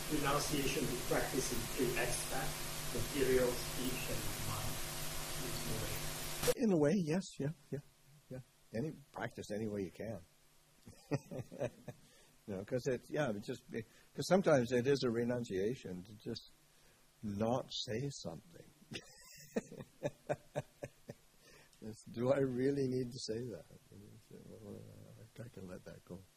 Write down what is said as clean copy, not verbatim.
renunciation be practiced in three aspects: material, speech, and mind? In a way, yes, yeah. Practice any way you can. Because sometimes it is a renunciation to just not say something. Do I really need to say that? I can let that go.